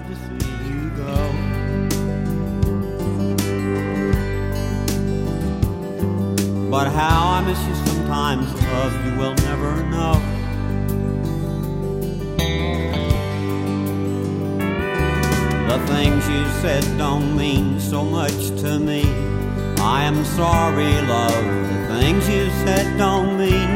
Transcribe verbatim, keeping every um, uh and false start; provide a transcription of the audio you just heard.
to see you go. But how I miss you sometimes, love, you will never know. The things you said don't mean so much to me. I am sorry, love, the things you said don't mean